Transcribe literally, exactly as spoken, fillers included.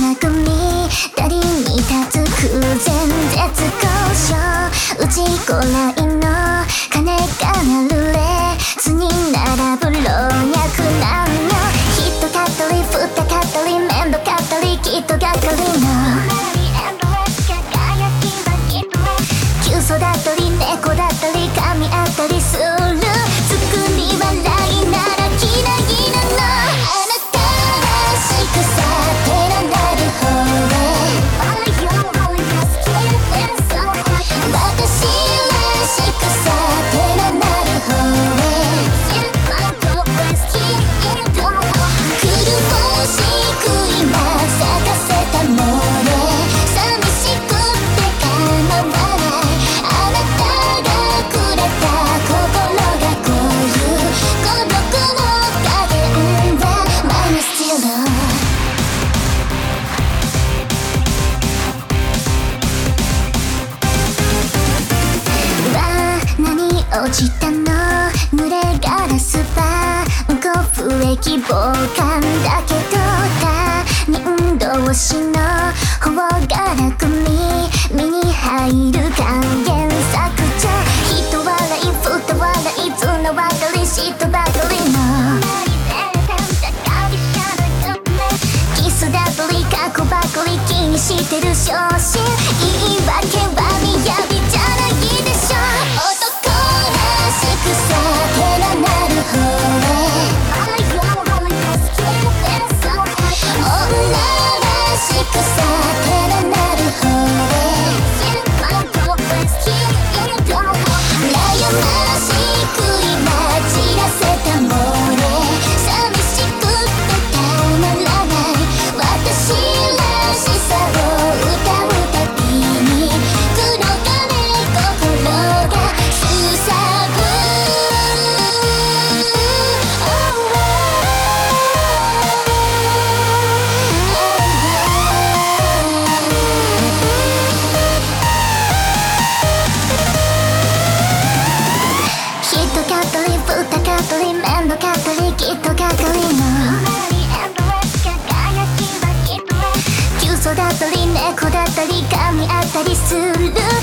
な組だりに立つ空前絶好調うちこらいの鐘が鳴るレースに並ぶ老若男女一かったり二かったり面倒かったりきっとがかりの急所だったり猫だったり噛み合ったりする作り笑いなら嫌いなのあなたらしくさ手のなる方へ私らしくさ手のなる方へ苦しく今咲かせたもの寂しくて構わないあなたがくれた心がこういう孤独の加減だ My still 落ちたの濡れガラス板交付液防寒だけど他人同士の方が楽に身に入る還元削除人笑い二笑い綱渡り人ばかりのキスだとり過去ばかり気にしてる昇進言い訳はみやびじゃないでしょ男らしくさ手のなる方へ女らしくさ手のなる方へ悩ましく今散らせたもれ寂しくてたまらない私らしさを歌うたびに黒金心がすさぶ一かったり二かったり面倒かったりきっとがかりの急所だったり猫だったり噛み合ったりする